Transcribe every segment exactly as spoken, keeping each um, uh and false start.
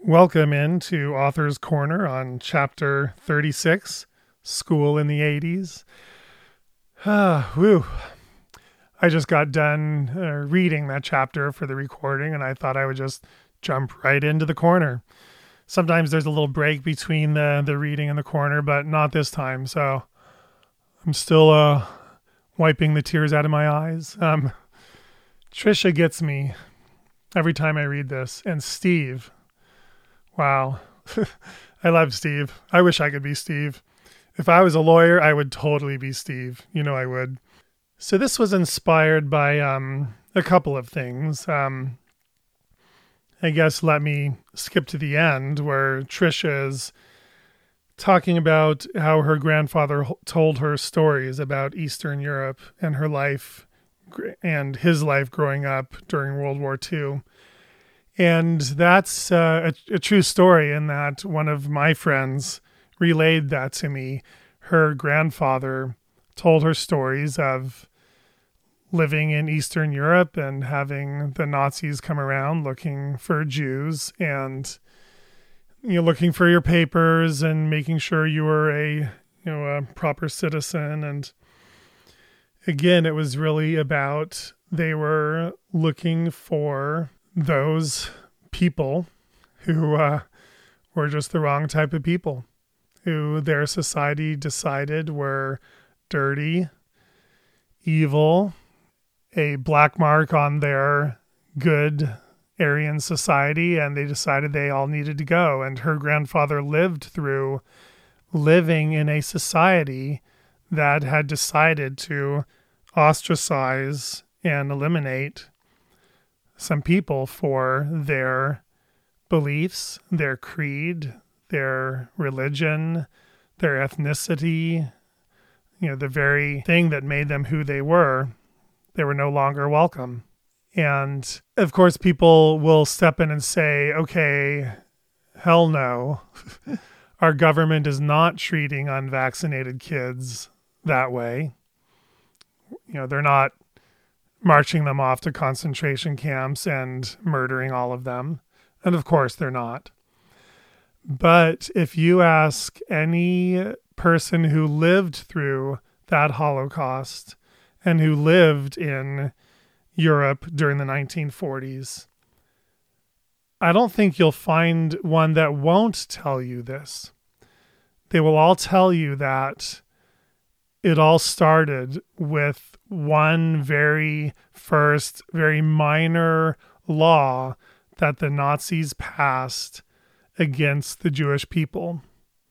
Welcome into Author's Corner on Chapter thirty-six, School in the eighties. Ah, whew. I just got done uh, reading that chapter for the recording, and I thought I would just jump right into the corner. Sometimes there's a little break between the, the reading and the corner, but not this time, so I'm still uh, wiping the tears out of my eyes. Um, Trisha gets me every time I read this, and Steve... Wow. I love Steve. I wish I could be Steve. If I was a lawyer, I would totally be Steve. You know I would. So this was inspired by um, a couple of things. Um, I guess let me skip to the end where Trisha is talking about how her grandfather told her stories about Eastern Europe and her life and his life growing up during World War Two. And that's uh, a, a true story in that one of my friends relayed that to me. Her grandfather told her stories of living in Eastern Europe and having the Nazis come around looking for Jews and, you know, looking for your papers and making sure you were a, you know, a proper citizen. And again, it was really about they were looking for those people who uh, were just the wrong type of people, who their society decided were dirty, evil, a black mark on their good Aryan society, and they decided they all needed to go. And her grandfather lived through living in a society that had decided to ostracize and eliminate some people for their beliefs, their creed, their religion, their ethnicity, you know, the very thing that made them who they were. They were no longer welcome. And of course, people will step in and say, okay, hell no. Our government is not treating unvaccinated kids that way. You know, they're not marching them off to concentration camps and murdering all of them. And of course they're not. But if you ask any person who lived through that Holocaust and who lived in Europe during the nineteen forties, I don't think you'll find one that won't tell you this. They will all tell you that it all started with one very first, very minor law that the Nazis passed against the Jewish people.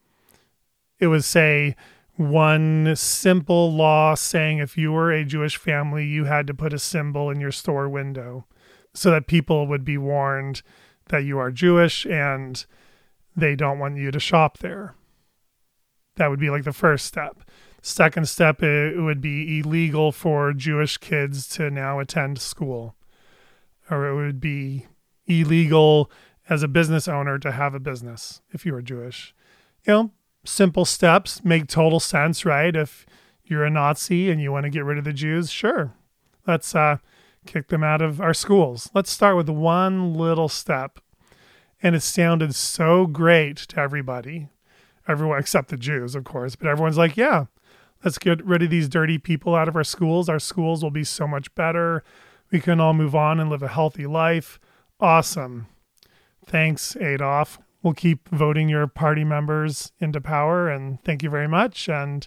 It was, say, one simple law saying if you were a Jewish family, you had to put a symbol in your store window so that people would be warned that you are Jewish and they don't want you to shop there. That would be like the first step. Second step, it would be illegal for Jewish kids to now attend school. Or it would be illegal as a business owner to have a business if you were Jewish. You know, simple steps make total sense, right? If you're a Nazi and you want to get rid of the Jews, sure. Let's uh, kick them out of our schools. Let's start with one little step. And it sounded so great to everybody. Everyone except the Jews, of course. But everyone's like, yeah, let's get rid of these dirty people out of our schools. Our schools will be so much better. We can all move on and live a healthy life. Awesome. Thanks, Adolf. We'll keep voting your party members into power, and thank you very much. And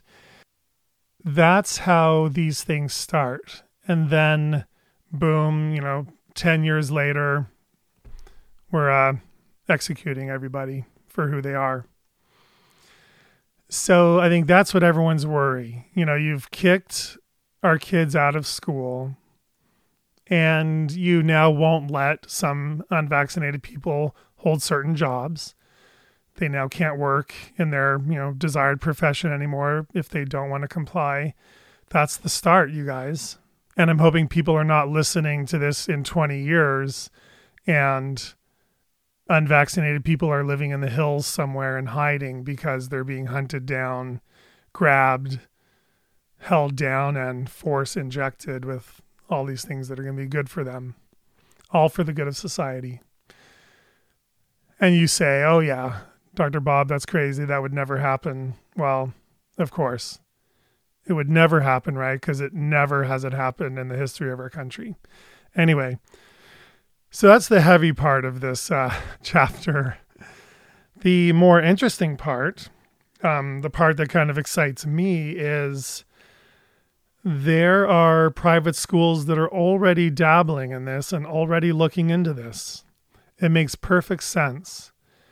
that's how these things start. And then, boom, you know, ten years later, we're uh, executing everybody for who they are. So I think that's what everyone's worry. You know, you've kicked our kids out of school and you now won't let some unvaccinated people hold certain jobs. They now can't work in their, you know, desired profession anymore if they don't want to comply. That's the start, you guys. And I'm hoping people are not listening to this in twenty years and unvaccinated people are living in the hills somewhere and hiding because they're being hunted down, grabbed, held down, and force injected with all these things that are going to be good for them, all for the good of society. and you say, oh yeah, Doctor Bob, that's crazy. That would never happen. Well, of course, it would never happen, right? Because it never has it happened in the history of our country. Anyway, so that's the heavy part of this uh, chapter. The more interesting part, um, the part that kind of excites me, is there are private schools that are already dabbling in this and already looking into this. It makes perfect sense.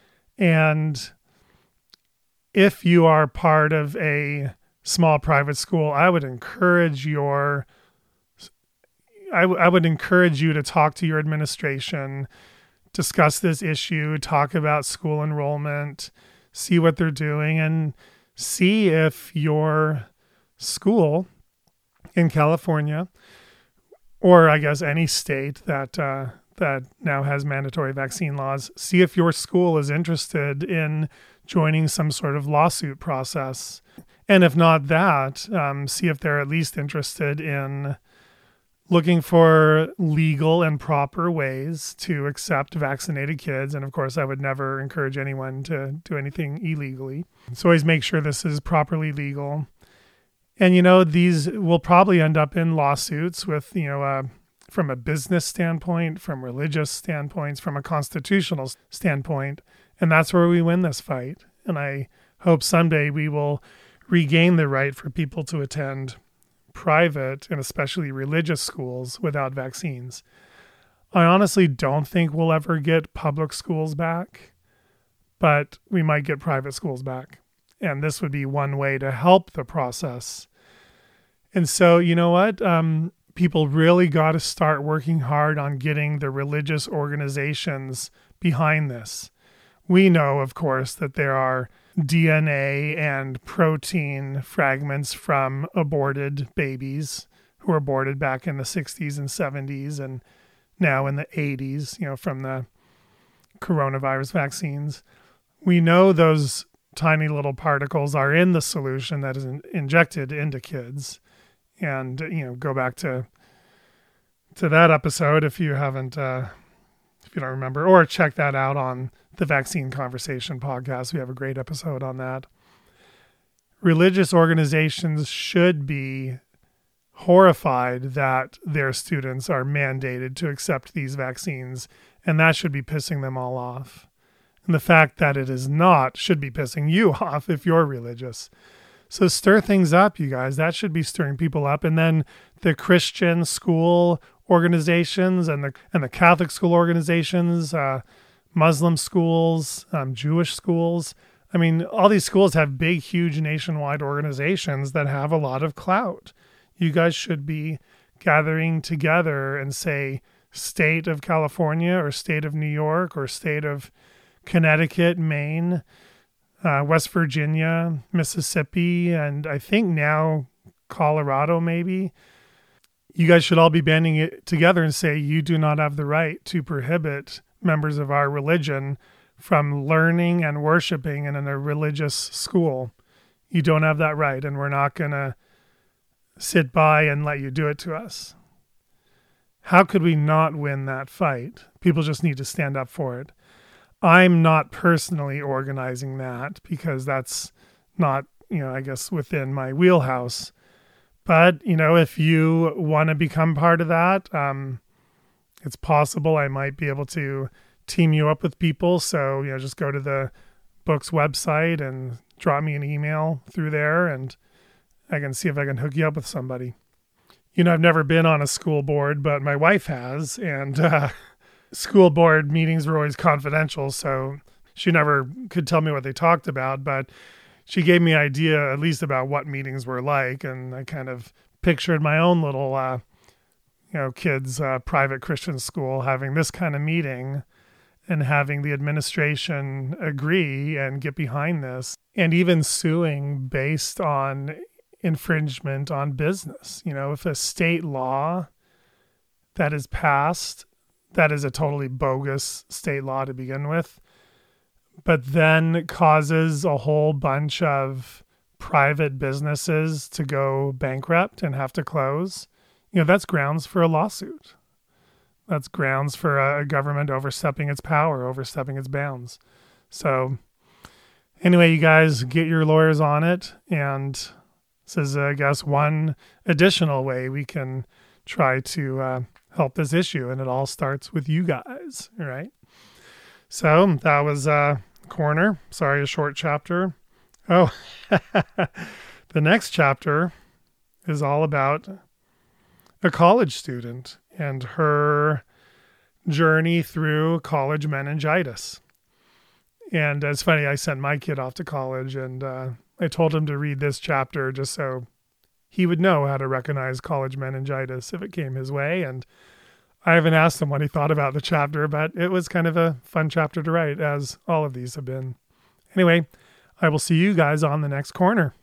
And if you are part of a small private school, I would encourage your, I, w- I would encourage you to talk to your administration, discuss this issue, talk about school enrollment, see what they're doing, and see if your school in California, or I guess any state that uh, that now has mandatory vaccine laws, see if your school is interested in joining some sort of lawsuit process. And if not that, um, see if they're at least interested in looking for legal and proper ways to accept vaccinated kids. And of course, I would never encourage anyone to do anything illegally. So always make sure this is properly legal. And, you know, these will probably end up in lawsuits with, you know, uh, from a business standpoint, from religious standpoints, from a constitutional standpoint. And that's where we win this fight. And I hope someday we will regain the right for people to attend private and especially religious schools without vaccines. I honestly don't think we'll ever get public schools back, but we might get private schools back. And this would be one way to help the process. And so, you know what? Um, people really got to start working hard on getting the religious organizations behind this. We know, of course, that there are D N A and protein fragments from aborted babies who were aborted back in the sixties and seventies and now in the eighties, you know, from the coronavirus vaccines. We know those tiny little particles are in the solution that is in, injected into kids. And, you know, go back to to that episode if you haven't, uh, if you don't remember, or check that out on the Vaccine Conversation podcast. We have a great episode on that. Religious organizations should be horrified that their students are mandated to accept these vaccines, and that should be pissing them all off. And the fact that it is not should be pissing you off if you're religious. So stir things up, you guys. That should be stirring people up. And then the Christian school organizations and the and the Catholic school organizations, uh, Muslim schools, um, Jewish schools. I mean, all these schools have big, huge nationwide organizations that have a lot of clout. You guys should be gathering together and say, state of California or state of New York or state of Connecticut, Maine, uh, West Virginia, Mississippi, and I think now Colorado maybe. You guys should all be banding it together and say, you do not have the right to prohibit members of our religion from learning and worshiping in a religious school. You don't have that right, and we're not going to sit by and let you do it to us. How could we not win that fight? People just need to stand up for it. I'm not personally organizing that because that's not, you know, I guess within my wheelhouse. But, you know, if you want to become part of that, um, it's possible I might be able to team you up with people. So, you know, just go to the book's website and drop me an email through there and I can see if I can hook you up with somebody. You know, I've never been on a school board, but my wife has, and uh, school board meetings were always confidential, so she never could tell me what they talked about, but she gave me an idea at least about what meetings were like, and I kind of pictured my own little, uh, you know, kids' uh, private Christian school having this kind of meeting and having the administration agree and get behind this, and even suing based on infringement on business. You know, if a state law that is passed, that is a totally bogus state law to begin with, but then causes a whole bunch of private businesses to go bankrupt and have to close, you know, that's grounds for a lawsuit. that's grounds for a government overstepping its power, overstepping its bounds. So anyway, you guys get your lawyers on it. And this is, I guess, one additional way we can try to uh, help this issue. And it all starts with you guys, right? So that was uh, Corner. Sorry, a short chapter. Oh, the next chapter is all about a college student and her journey through college meningitis. And it's funny, I sent my kid off to college, and uh, I told him to read this chapter just so he would know how to recognize college meningitis if it came his way. And I haven't asked him what he thought about the chapter, but it was kind of a fun chapter to write, as all of these have been. Anyway, I will see you guys on the next corner.